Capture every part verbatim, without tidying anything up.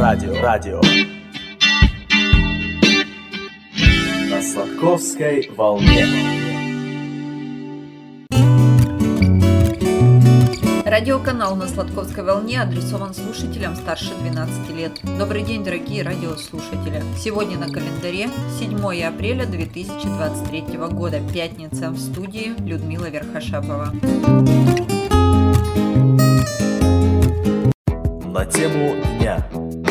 радио, радио. На Сладковской волне. Радиоканал на Сладковской волне адресован слушателям старше двенадцати лет. Добрый день, дорогие радиослушатели! Сегодня на календаре седьмое апреля две тысячи двадцать третьего года, пятница. В студии Людмила Верхошапова. На тему дня.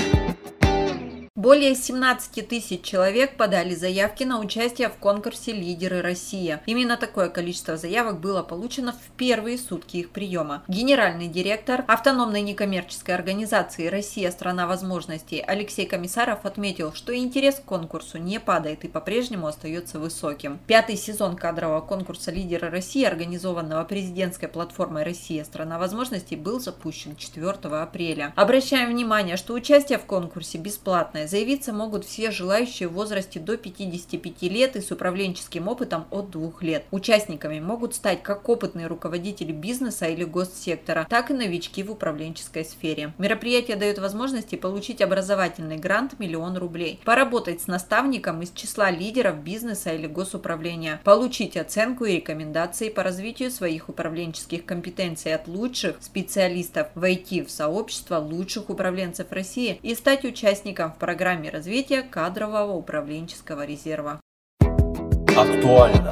Более семнадцати тысяч человек подали заявки на участие в конкурсе «Лидеры России». Именно такое количество заявок было получено в первые сутки их приема. Генеральный директор автономной некоммерческой организации «Россия – страна возможностей» Алексей Комиссаров отметил, что интерес к конкурсу не падает и по-прежнему остается высоким. Пятый сезон кадрового конкурса «Лидеры России», организованного президентской платформой «Россия – страна возможностей», был запущен четвёртого апреля. Обращаем внимание, что участие в конкурсе бесплатное. Заявиться могут все желающие в возрасте до пятидесяти пяти лет и с управленческим опытом от двух лет. Участниками могут стать как опытные руководители бизнеса или госсектора, так и новички в управленческой сфере. Мероприятие дает возможности получить образовательный грант миллион рублей, поработать с наставником из числа лидеров бизнеса или госуправления, получить оценку и рекомендации по развитию своих управленческих компетенций от лучших специалистов, войти в сообщество лучших управленцев России и стать участником в программе программе развития кадрового управленческого резерва. Актуально.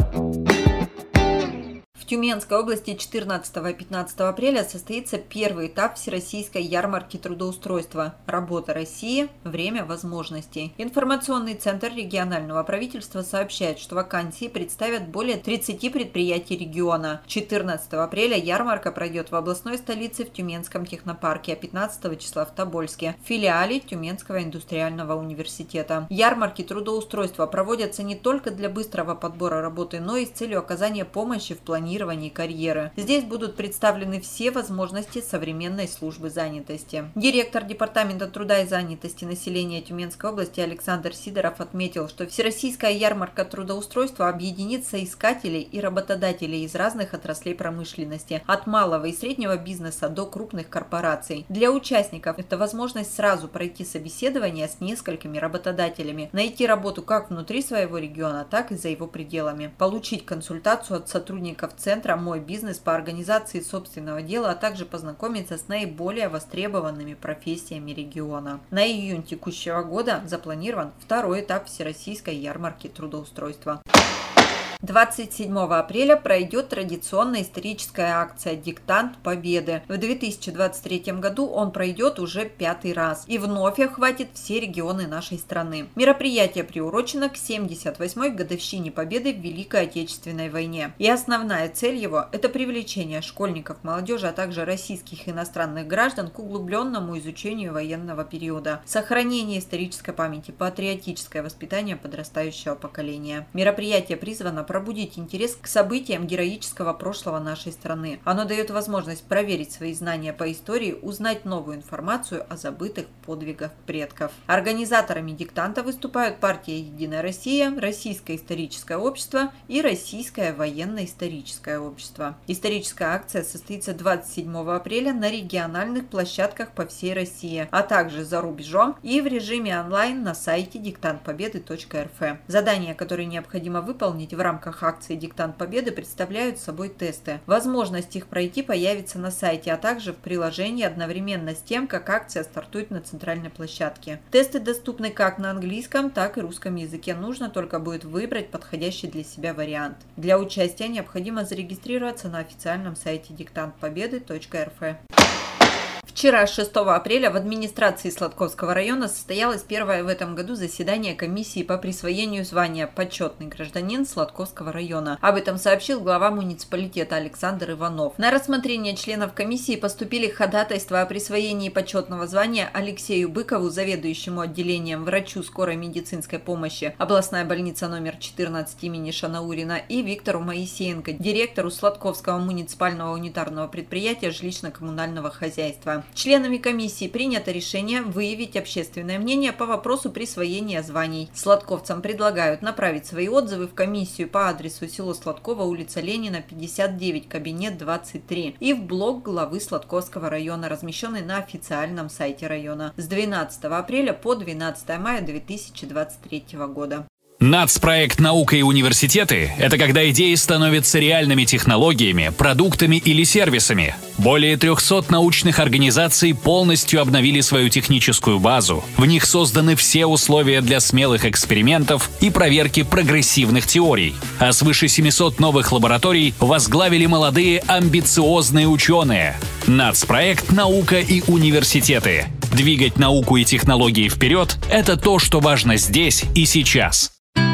В Тюменской области четырнадцатого и пятнадцатого апреля состоится первый этап Всероссийской ярмарки трудоустройства «Работа России. Время возможностей». Информационный центр регионального правительства сообщает, что вакансии представят более тридцати предприятий региона. четырнадцатого апреля ярмарка пройдет в областной столице в Тюменском технопарке, а пятнадцатого числа в Тобольске, в филиале Тюменского индустриального университета. Ярмарки трудоустройства проводятся не только для быстрого подбора работы, но и с целью оказания помощи в планировании карьеры. Здесь будут представлены все возможности современной службы занятости. Директор Департамента труда и занятости населения Тюменской области Александр Сидоров отметил, что Всероссийская ярмарка трудоустройства объединит соискателей и работодателей из разных отраслей промышленности, от малого и среднего бизнеса до крупных корпораций. Для участников это возможность сразу пройти собеседование с несколькими работодателями, найти работу как внутри своего региона, так и за его пределами, получить консультацию от сотрудников Центра «Мой бизнес» по организации собственного дела, а также познакомиться с наиболее востребованными профессиями региона. На июнь текущего года запланирован второй этап Всероссийской ярмарки трудоустройства. двадцать седьмого апреля пройдет традиционная историческая акция «Диктант Победы». В две тысячи двадцать третьем году он пройдет уже пятый раз и вновь охватит все регионы нашей страны. Мероприятие приурочено к семьдесят восьмой годовщине Победы в Великой Отечественной войне. И основная цель его – это привлечение школьников, молодежи, а также российских и иностранных граждан к углубленному изучению военного периода, сохранение исторической памяти, патриотическое воспитание подрастающего поколения. Мероприятие призвано пробудить интерес к событиям героического прошлого нашей страны. Оно дает возможность проверить свои знания по истории, узнать новую информацию о забытых подвигах предков. Организаторами диктанта выступают партия «Единая Россия», Российское историческое общество и Российское военно-историческое общество. Историческая акция состоится двадцать седьмого апреля на региональных площадках по всей России, а также за рубежом и в режиме онлайн на сайте диктант победы точка эр эф. Задания, которые необходимо выполнить в рамках В рамках акции «Диктант Победы» представляют собой тесты. Возможность их пройти появится на сайте, а также в приложении одновременно с тем, как акция стартует на центральной площадке. Тесты доступны как на английском, так и русском языке. Нужно только будет выбрать подходящий для себя вариант. Для участия необходимо зарегистрироваться на официальном сайте диктант победы точка эр эф. Вчера, шестого апреля, в администрации Сладковского района состоялось первое в этом году заседание комиссии по присвоению звания «Почетный гражданин» Сладковского района. Об этом сообщил глава муниципалитета Александр Иванов. На рассмотрение членов комиссии поступили ходатайства о присвоении почетного звания Алексею Быкову, заведующему отделением врачу скорой медицинской помощи областная больница номер четырнадцать имени Шанаурина, и Виктору Моисеенко, директору Сладковского муниципального унитарного предприятия жилищно-коммунального хозяйства. Членами комиссии принято решение выявить общественное мнение по вопросу присвоения званий. Сладковцам предлагают направить свои отзывы в комиссию по адресу село Сладково, улица Ленина, пятьдесят девять, кабинет двадцать три, и в блог главы Сладковского района, размещенный на официальном сайте района, с двенадцатого апреля по двенадцатое мая две тысячи двадцать третьего года. Нацпроект «Наука и университеты» — это когда идеи становятся реальными технологиями, продуктами или сервисами. Более трехсот научных организаций полностью обновили свою техническую базу. В них созданы все условия для смелых экспериментов и проверки прогрессивных теорий. А свыше семисот новых лабораторий возглавили молодые амбициозные ученые. Нацпроект «Наука и университеты». Двигать науку и технологии вперед — это то, что важно здесь и сейчас.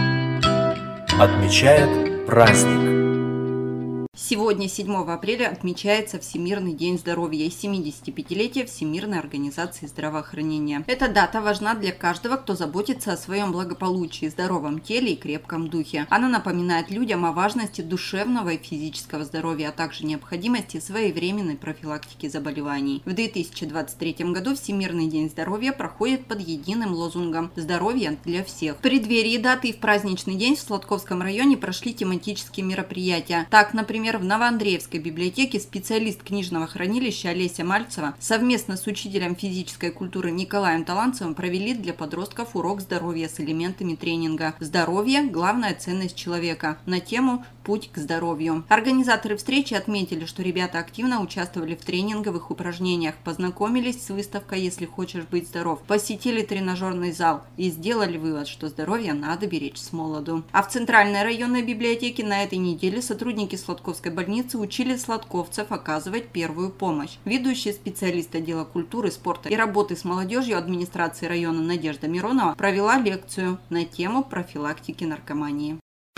Отмечает праздник. Сегодня, седьмого апреля, отмечается Всемирный день здоровья и семидесятипятилетие Всемирной организации здравоохранения. Эта дата важна для каждого, кто заботится о своем благополучии, здоровом теле и крепком духе. Она напоминает людям о важности душевного и физического здоровья, а также необходимости своевременной профилактики заболеваний. В две тысячи двадцать третьем году Всемирный день здоровья проходит под единым лозунгом «Здоровье для всех». В преддверии даты и в праздничный день в Сладковском районе прошли тематические мероприятия. Так, например, в Новоандреевской библиотеке специалист книжного хранилища Олеся Мальцева совместно с учителем физической культуры Николаем Таланцевым провели для подростков урок здоровья с элементами тренинга «Здоровье – главная ценность человека» на тему «Путь к здоровью». Организаторы встречи отметили, что ребята активно участвовали в тренинговых упражнениях, познакомились с выставкой «Если хочешь быть здоров», посетили тренажерный зал и сделали вывод, что здоровье надо беречь с молоду. А в Центральной районной библиотеке на этой неделе сотрудники Сладковской больницы учили сладковцев оказывать первую помощь. Ведущий специалист отдела культуры, спорта и работы с молодежью администрации района Надежда Миронова провела лекцию на тему профилактики наркомании.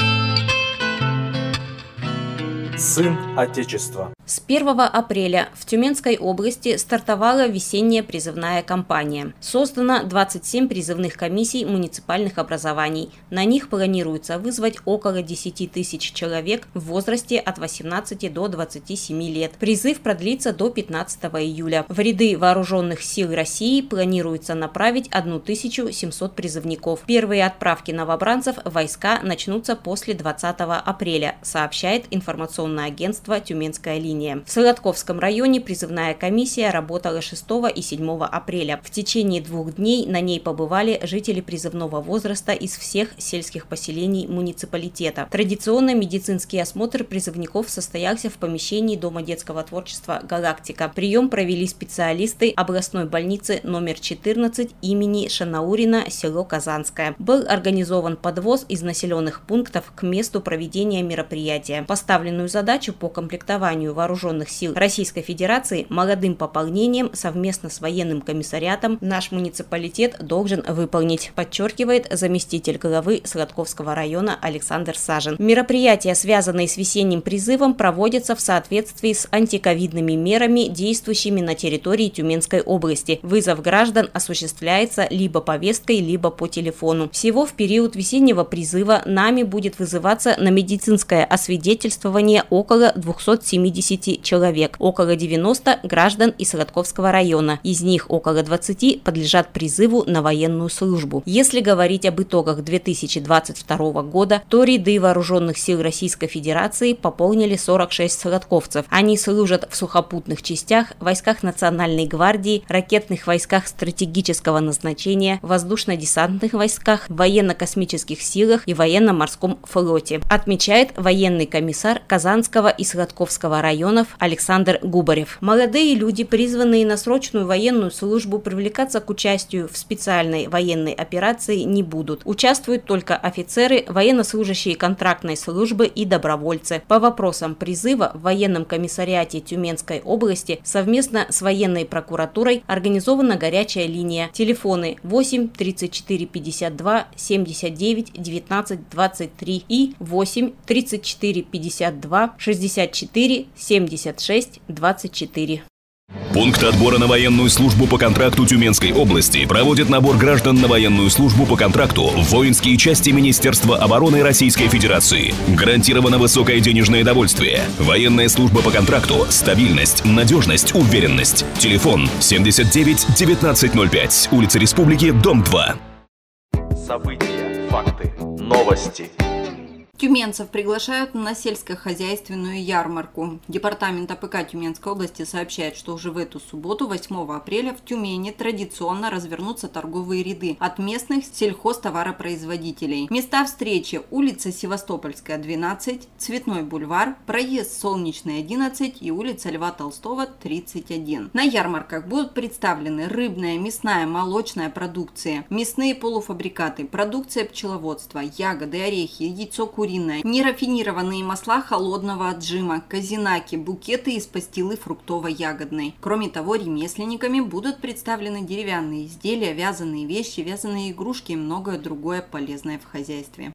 Сын Отечества. С первого апреля в Тюменской области стартовала весенняя призывная кампания. Создано двадцать семь призывных комиссий муниципальных образований. На них планируется вызвать около десяти тысяч человек в возрасте от восемнадцати до двадцати семи лет. Призыв продлится до пятнадцатого июля. В ряды вооруженных сил России планируется направить тысячу семьсот призывников. Первые отправки новобранцев в войска начнутся после двадцатого апреля, сообщает информационное агентство «Тюменская линия». В Сладковском районе призывная комиссия работала шестого и седьмого апреля. В течение двух дней на ней побывали жители призывного возраста из всех сельских поселений муниципалитета. Традиционно медицинский осмотр призывников состоялся в помещении Дома детского творчества «Галактика». Прием провели специалисты областной больницы номер четырнадцать имени Шанаурина, село Казанское. Был организован подвоз из населенных пунктов к месту проведения мероприятия. Поставленную задачу по комплектованию вооруженных сил Российской Федерации молодым пополнением совместно с военным комиссариатом наш муниципалитет должен выполнить, подчеркивает заместитель главы Сладковского района Александр Сажин. Мероприятия, связанные с весенним призывом, проводятся в соответствии с антиковидными мерами, действующими на территории Тюменской области. Вызов граждан осуществляется либо повесткой, либо по телефону. Всего в период весеннего призыва нами будет вызываться на медицинское освидетельствование около двухсот семидесяти человек, около девяноста граждан из Сладковского района. Из них около двадцати подлежат призыву на военную службу. Если говорить об итогах две тысячи двадцать второго года, то ряды вооруженных сил Российской Федерации пополнили сорок шесть сладковцев. Они служат в сухопутных частях, войсках Национальной гвардии, ракетных войсках стратегического назначения, воздушно-десантных войсках, военно-космических силах и военно-морском флоте, отмечает военный комиссар Казанского и Сладковского районов Александр Губарев. Молодые люди, призванные на срочную военную службу, привлекаться к участию в специальной военной операции не будут. Участвуют только офицеры, военнослужащие контрактной службы и добровольцы. По вопросам призыва в военном комиссариате Тюменской области совместно с военной прокуратурой организована горячая линия. Телефоны восемь тридцать четыре пятьдесят два семьдесят девять девятнадцать двадцать три и восемь тридцать четыре пятьдесят два шестьдесят четыре семьдесят шесть двадцать четыре. Пункт отбора на военную службу по контракту Тюменской области проводит набор граждан на военную службу по контракту в воинские части Министерства обороны Российской Федерации. Гарантировано высокое денежное довольствие. Военная служба по контракту – стабильность, надежность, уверенность. Телефон семьдесят девять девятнадцать ноль пять, улица Республики, дом два. События, факты, новости. Тюменцев приглашают на сельскохозяйственную ярмарку. Департамент А П К Тюменской области сообщает, что уже в эту субботу, восьмого апреля, в Тюмени традиционно развернутся торговые ряды от местных сельхозтоваропроизводителей. Места встречи: улица Севастопольская, двенадцать, Цветной бульвар, проезд Солнечный, одиннадцать и улица Льва Толстого, тридцать один. На ярмарках будут представлены рыбная, мясная, молочная продукция, мясные полуфабрикаты, продукция пчеловодства, ягоды, орехи, яйцо куриное, нерафинированные масла холодного отжима, казинаки, букеты из пастилы фруктово-ягодной. Кроме того, ремесленниками будут представлены деревянные изделия, вязаные вещи, вязаные игрушки и многое другое полезное в хозяйстве.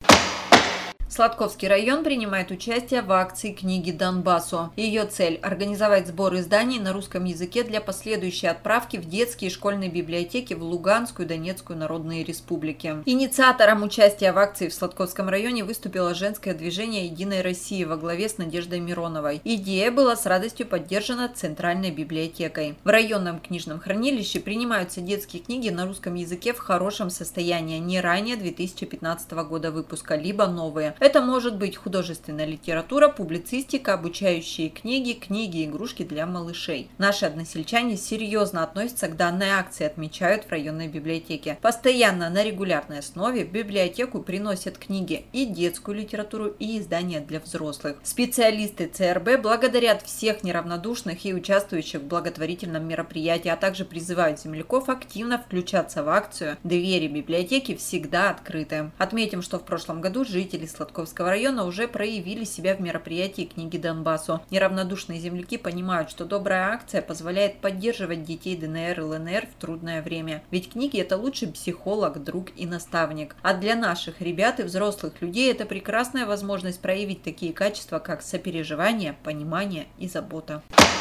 Сладковский район принимает участие в акции книги Донбассу. Ее цель – организовать сбор изданий на русском языке для последующей отправки в детские и школьные библиотеки в Луганскую и Донецкую народные республики. Инициатором участия в акции в Сладковском районе выступило женское движение «Единой России» во главе с Надеждой Мироновой. Идея была с радостью поддержана Центральной библиотекой. В районном книжном хранилище принимаются детские книги на русском языке в хорошем состоянии, не ранее две тысячи пятнадцатого года выпуска, либо новые. Это может быть художественная литература, публицистика, обучающие книги, книги и игрушки для малышей. Наши односельчане серьезно относятся к данной акции, отмечают в районной библиотеке. Постоянно на регулярной основе в библиотеку приносят книги и детскую литературу, и издания для взрослых. Специалисты Ц Р Б благодарят всех неравнодушных и участвующих в благотворительном мероприятии, а также призывают земляков активно включаться в акцию. Двери библиотеки всегда открыты. Отметим, что в прошлом году жители Сладковского района уже проявили себя в мероприятии книги Донбассу. Неравнодушные земляки понимают, что добрая акция позволяет поддерживать детей Д Н Р, Л Н Р в трудное время. Ведь книги – это лучший психолог, друг и наставник. А для наших ребят и взрослых людей это прекрасная возможность проявить такие качества, как сопереживание, понимание и забота.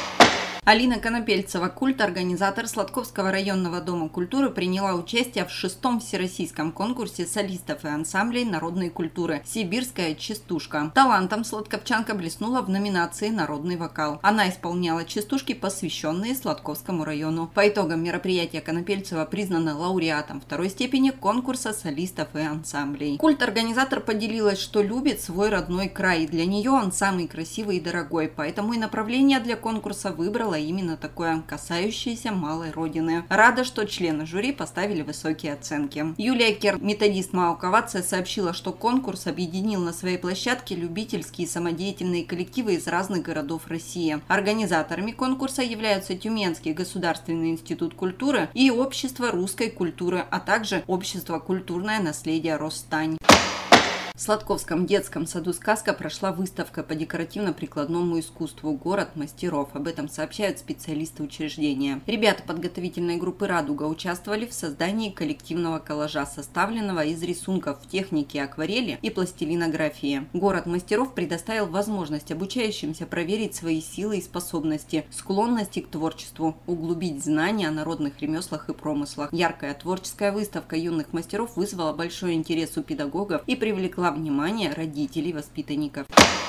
Алина Конопельцева, культ-организатор Сладковского районного дома культуры, приняла участие в шестом всероссийском конкурсе солистов и ансамблей народной культуры «Сибирская частушка». Талантом сладковчанка блеснула в номинации «Народный вокал». Она исполняла частушки, посвященные Сладковскому району. По итогам мероприятия Конопельцева признана лауреатом второй степени конкурса солистов и ансамблей. Культ-организатор поделилась, что любит свой родной край, и для нее он самый красивый и дорогой, поэтому и направление для конкурса выбрала именно такое, касающееся малой родины. Рада, что члены жюри поставили высокие оценки. Юлия Кер, методист Мауковация, сообщила, что конкурс объединил на своей площадке любительские самодеятельные коллективы из разных городов России. Организаторами конкурса являются Тюменский государственный институт культуры и Общество русской культуры, а также Общество культурное наследие Росстань. В Сладковском детском саду «Сказка» прошла выставка по декоративно-прикладному искусству «Город мастеров». Об этом сообщают специалисты учреждения. Ребята подготовительной группы «Радуга» участвовали в создании коллективного коллажа, составленного из рисунков в технике акварели и пластилинографии. «Город мастеров» предоставил возможность обучающимся проверить свои силы и способности, склонности к творчеству, углубить знания о народных ремеслах и промыслах. Яркая творческая выставка юных мастеров вызвала большой интерес у педагогов и привлекла внимание родителей воспитанников.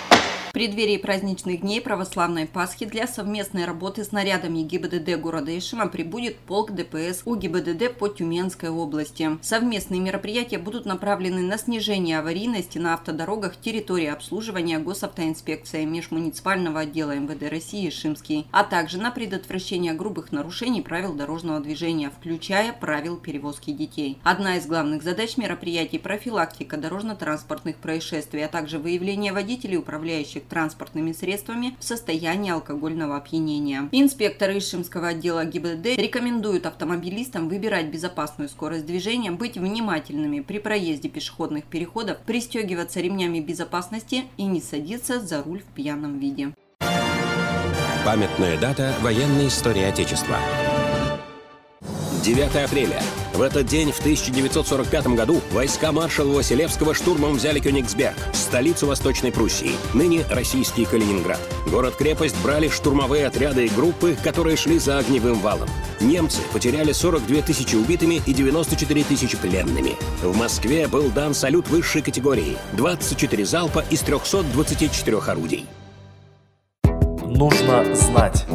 В преддверии праздничных дней православной Пасхи для совместной работы с нарядами Г И Б Д Д города Ишима прибудет полк Д П С У Г И Б Д Д по Тюменской области. Совместные мероприятия будут направлены на снижение аварийности на автодорогах территории обслуживания госавтоинспекции межмуниципального отдела М В Д России Ишимский, а также на предотвращение грубых нарушений правил дорожного движения, включая правил перевозки детей. Одна из главных задач мероприятий – профилактика дорожно-транспортных происшествий, а также выявление водителей, управляющих транспортными средствами в состоянии алкогольного опьянения. Инспекторы Ишимского отдела Г И Б Д Д рекомендуют автомобилистам выбирать безопасную скорость движения, быть внимательными при проезде пешеходных переходов, пристегиваться ремнями безопасности и не садиться за руль в пьяном виде. Памятная дата военной истории Отечества. девятое апреля. В этот день, в тысяча девятьсот сорок пятом году, войска маршала Василевского штурмом взяли Кёнигсберг, столицу Восточной Пруссии, ныне российский Калининград. Город-крепость брали штурмовые отряды и группы, которые шли за огневым валом. Немцы потеряли сорок две тысячи убитыми и девяносто четыре тысячи пленными. В Москве был дан салют высшей категории – двадцать четыре залпа из трехсот двадцати четырёх орудий. Нужно знать.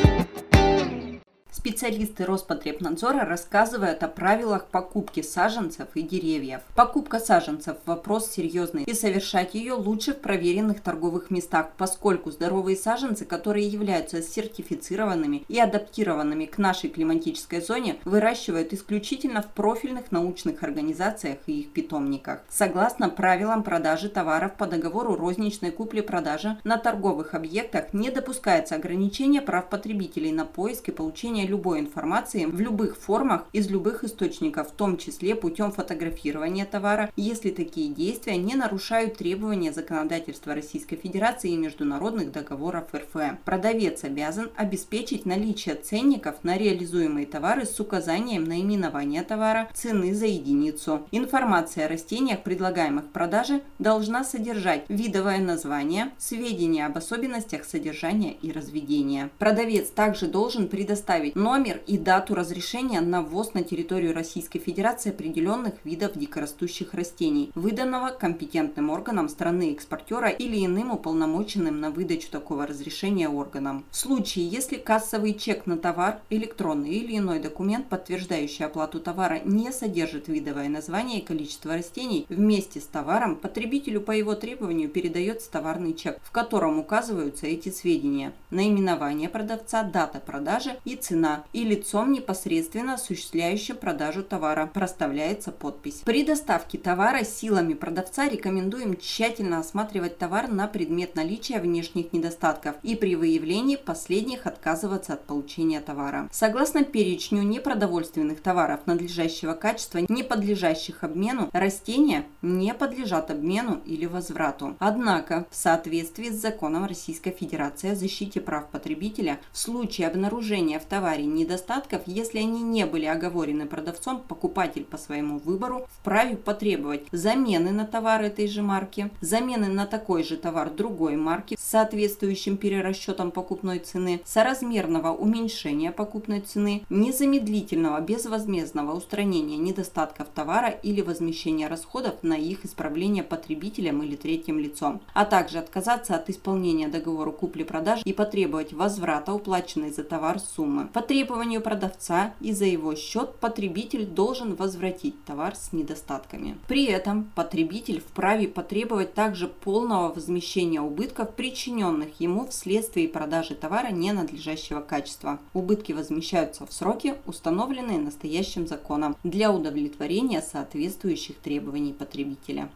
Специалисты Роспотребнадзора рассказывают о правилах покупки саженцев и деревьев. Покупка саженцев – вопрос серьезный, и совершать ее лучше в проверенных торговых местах, поскольку здоровые саженцы, которые являются сертифицированными и адаптированными к нашей климатической зоне, выращивают исключительно в профильных научных организациях и их питомниках. Согласно правилам продажи товаров по договору розничной купли-продажи, на торговых объектах не допускается ограничение прав потребителей на поиск и получение любой информации в любых формах из любых источников, в том числе путем фотографирования товара, если такие действия не нарушают требования законодательства Российской Федерации и международных договоров эр эф. Продавец обязан обеспечить наличие ценников на реализуемые товары с указанием наименования товара, цены за единицу. Информация о растениях, предлагаемых к продаже, должна содержать видовое название, сведения об особенностях содержания и разведения. Продавец также должен предоставить номер и дату разрешения на ввоз на территорию Российской Федерации определенных видов дикорастущих растений, выданного компетентным органом страны-экспортера или иным уполномоченным на выдачу такого разрешения органом. В случае, если кассовый чек на товар, электронный или иной документ, подтверждающий оплату товара, не содержит видовое название и количество растений, вместе с товаром потребителю по его требованию передается товарный чек, в котором указываются эти сведения: наименование продавца, дата продажи и цена, и лицом, непосредственно осуществляющим продажу товара, проставляется подпись. При доставке товара силами продавца рекомендуем тщательно осматривать товар на предмет наличия внешних недостатков и при выявлении последних отказываться от получения товара. Согласно перечню непродовольственных товаров надлежащего качества, не подлежащих обмену, растения не подлежат обмену или возврату. Однако, в соответствии с законом Российской Федерации о защите прав потребителя, в случае обнаружения в товаре недостатков, если они не были оговорены продавцом, покупатель по своему выбору вправе потребовать замены на товар этой же марки, замены на такой же товар другой марки с соответствующим перерасчетом покупной цены, соразмерного уменьшения покупной цены, незамедлительного безвозмездного устранения недостатков товара или возмещения расходов на их исправление потребителем или третьим лицом, а также отказаться от исполнения договора купли-продажи и потребовать возврата уплаченной за товар суммы. По требованию продавца и за его счет потребитель должен возвратить товар с недостатками. При этом потребитель вправе потребовать также полного возмещения убытков, причиненных ему вследствие продажи товара ненадлежащего качества. Убытки возмещаются в сроки, установленные настоящим законом, для удовлетворения соответствующих требований потребителя.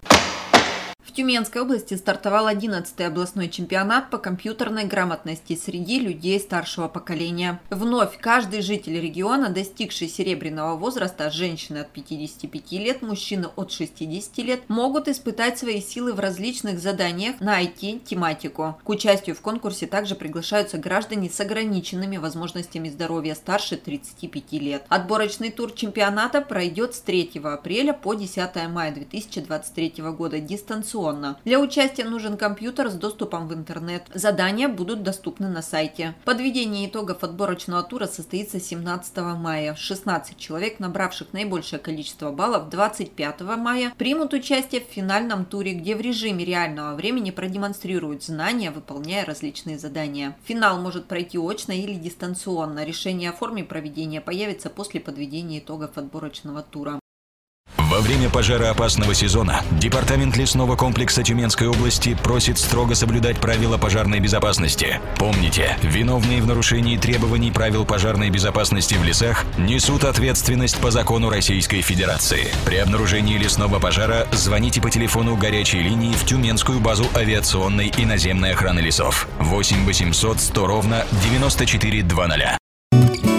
В Тюменской области стартовал одиннадцатый областной чемпионат по компьютерной грамотности среди людей старшего поколения. Вновь каждый житель региона, достигший серебряного возраста, женщины от пятидесяти пяти лет, мужчины от шестидесяти лет, могут испытать свои силы в различных заданиях на ай ти-тематику. К участию в конкурсе также приглашаются граждане с ограниченными возможностями здоровья старше тридцати пяти лет. Отборочный тур чемпионата пройдет с третьего апреля по десятое мая две тысячи двадцать третьего года дистанционно. Для участия нужен компьютер с доступом в интернет. Задания будут доступны на сайте. Подведение итогов отборочного тура состоится семнадцатого мая. шестнадцать человек, набравших наибольшее количество баллов, двадцать пятого мая примут участие в финальном туре, где в режиме реального времени продемонстрируют знания, выполняя различные задания. Финал может пройти очно или дистанционно. Решение о форме проведения появится после подведения итогов отборочного тура. Во время пожароопасного сезона Департамент лесного комплекса Тюменской области просит строго соблюдать правила пожарной безопасности. Помните, виновные в нарушении требований правил пожарной безопасности в лесах несут ответственность по закону Российской Федерации. При обнаружении лесного пожара звоните по телефону горячей линии в Тюменскую базу авиационной и наземной охраны лесов восемь восемьсот сто ровно девяносто четыре двадцать.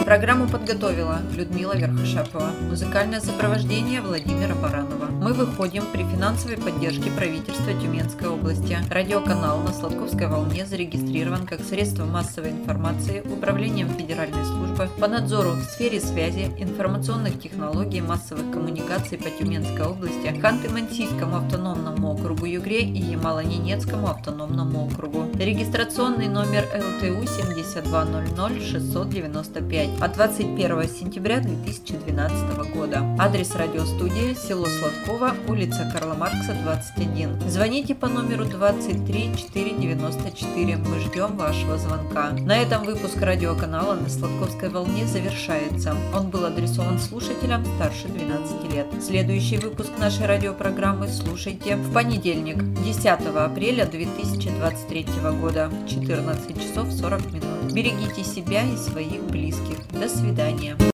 Программу подготовила Людмила Верхошапова. Музыкальное сопровождение Владимира Баранова. Мы выходим при финансовой поддержке правительства Тюменской области. Радиоканал на Сладковской волне зарегистрирован как средство массовой информации Управлением Федеральной службы по надзору в сфере связи, информационных технологий, массовых коммуникаций по Тюменской области, Ханты-Мансийскому автономному округу Югре и Ямало-Ненецкому автономному округу. Регистрационный номер эл тэ у семьдесят два ноль ноль шестьсот девяносто пять от двадцать первого сентября две тысячи двенадцатого года. Адрес радиостудии: село Сладково, улица Карла Маркса, двадцать один. Звоните по номеру двадцать три четыреста девяносто четыре. Мы ждем вашего звонка. На этом выпуск радиоканала на Сладковской волне завершается. Он был адресован слушателям старше двенадцати лет. Следующий выпуск нашей радиопрограммы слушайте в понедельник, десятого апреля две тысячи двадцать третьего года, четырнадцать часов сорок минут. Берегите себя и своих близких. До свидания.